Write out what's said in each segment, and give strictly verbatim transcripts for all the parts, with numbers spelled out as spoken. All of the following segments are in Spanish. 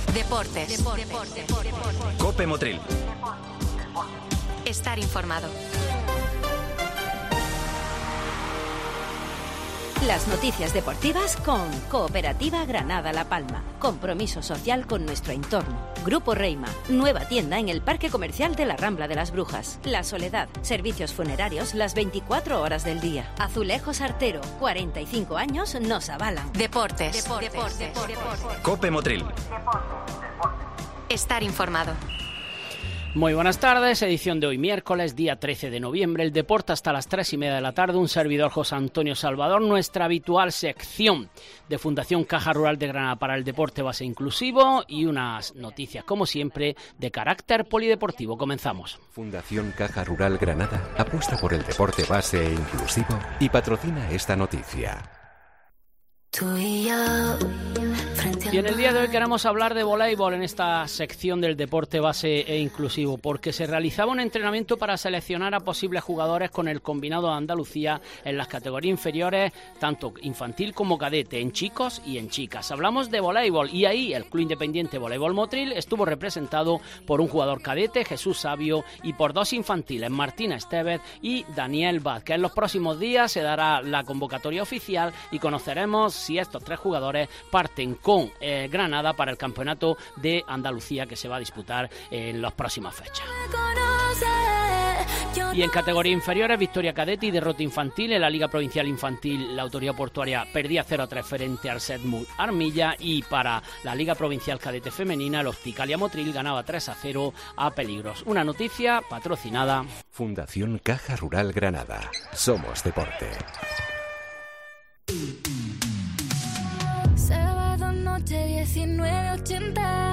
Deportes. Deportes. Deportes. Cope Motril. Estar informado. Las noticias deportivas con Cooperativa Granada La Palma. Compromiso social con nuestro entorno. Grupo Reima. Nueva tienda en el Parque Comercial de la Rambla de las Brujas. La Soledad. Servicios funerarios las veinticuatro horas del día. Azulejos Artero. cuarenta y cinco años nos avalan. Deportes. Deportes. Deportes. Deportes. Deportes. Cope Motril. Estar informado. Muy buenas tardes, edición de hoy miércoles, día trece de noviembre, el deporte hasta las tres y media de la tarde, un servidor José Antonio Salvador, nuestra habitual sección de Fundación Caja Rural de Granada para el deporte base inclusivo y unas noticias, como siempre, de carácter polideportivo. Comenzamos. Fundación Caja Rural Granada apuesta por el deporte base e inclusivo y patrocina esta noticia. Y en el día de hoy queremos hablar de voleibol en esta sección del deporte base e inclusivo, porque se realizaba un entrenamiento para seleccionar a posibles jugadores con el combinado de Andalucía en las categorías inferiores, tanto infantil como cadete, en chicos y en chicas. Hablamos de voleibol y ahí el Club Independiente Voleibol Motril estuvo representado por un jugador cadete, Jesús Sabio, y por dos infantiles, Martina Estevez y Daniel Vázquez. En los próximos días se dará la convocatoria oficial y conoceremos si estos tres jugadores parten con eh, Granada para el campeonato de Andalucía que se va a disputar en las próximas fechas. Y en categoría inferiores, victoria cadete y derrota infantil. En la Liga Provincial Infantil, la Autoridad Portuaria perdía cero a tres frente al Sedmur Armilla, y para la Liga Provincial Cadete Femenina, el Hosticalia Motril ganaba tres a cero a Peligros. Una noticia patrocinada Fundación Caja Rural Granada. Somos deporte. Sábado noche diecinueve ochenta.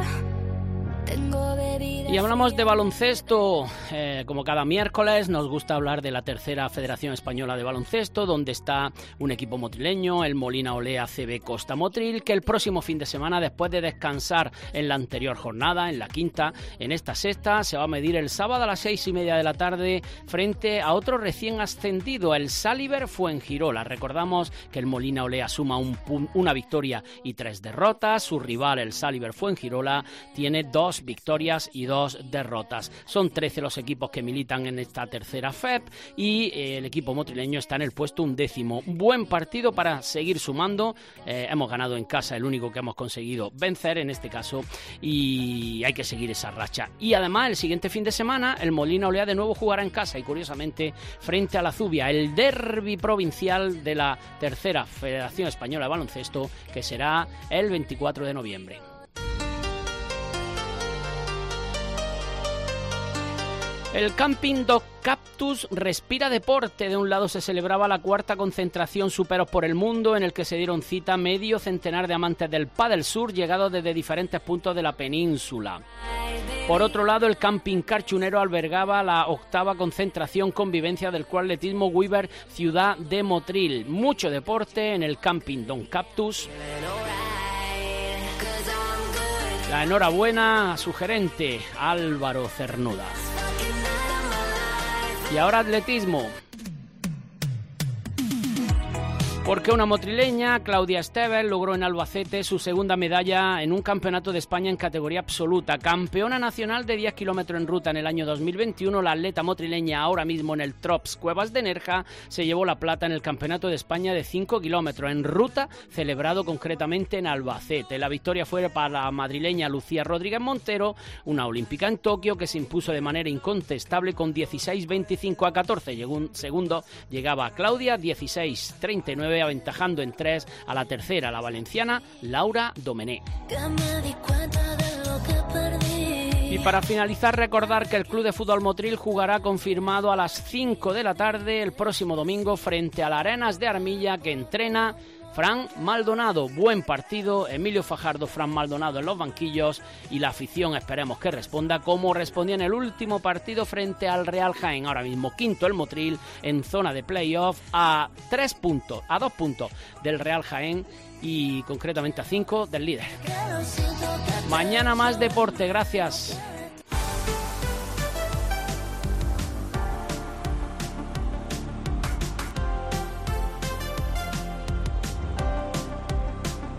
Y hablamos de baloncesto, eh, como cada miércoles nos gusta hablar de la tercera Federación Española de Baloncesto, donde está un equipo motrileño, el Molina Olea C B Costa Motril, que el próximo fin de semana, después de descansar en la anterior jornada, en la quinta, en esta sexta, se va a medir el sábado a las seis y media de la tarde frente a otro recién ascendido, el Saliver Fuengirola. Recordamos que el Molina Olea suma un pun- una victoria y tres derrotas, su rival, el Saliver Fuengirola, tiene dos victorias y dos derrotas. Son trece los equipos que militan en esta tercera F E P y eh, el equipo motrileño está en el puesto undécimo. Buen partido para seguir sumando. Eh, hemos ganado en casa, el único que hemos conseguido vencer en este caso, y hay que seguir esa racha. Y además el siguiente fin de semana el Molina Olea de nuevo jugará en casa y curiosamente frente a la Zubia, el derbi provincial de la tercera Federación Española de Baloncesto, que será el veinticuatro de noviembre. El Camping Dog Cactus respira deporte. De un lado se celebraba la cuarta concentración Superos por el Mundo, en el que se dieron cita medio centenar de amantes del pádel sur llegados desde diferentes puntos de la península. Por otro lado, el Camping Carchunero albergaba la octava concentración Convivencia del Club Atletismo Weaver Ciudad de Motril. Mucho deporte en el Camping Dog Cactus. La enhorabuena a su gerente, Álvaro Cernuda. Y ahora atletismo, porque una motrileña, Claudia Estevez, logró en Albacete su segunda medalla en un campeonato de España en categoría absoluta. Campeona nacional de diez kilómetros en ruta en el año dos mil veintiuno, la atleta motrileña, ahora mismo en el Trops Cuevas de Nerja, se llevó la plata en el campeonato de España de cinco kilómetros en ruta, celebrado concretamente en Albacete. La victoria fue para la madrileña Lucía Rodríguez Montero, una olímpica en Tokio, que se impuso de manera incontestable con dieciséis veinticinco a catorce. Segundo llegaba Claudia, dieciséis treinta y nueve, aventajando en tres a la tercera, la valenciana Laura Domené. Y para finalizar, recordar que el Club de Fútbol Motril jugará confirmado a las cinco de la tarde el próximo domingo frente a la Arenas de Armilla, que entrena Fran Maldonado. Buen partido, Emilio Fajardo, Fran Maldonado en los banquillos, y la afición esperemos que responda como respondió en el último partido frente al Real Jaén. Ahora mismo quinto el Motril en zona de playoff, a tres puntos, a dos puntos del Real Jaén y concretamente a cinco del líder. Mañana más deporte, gracias.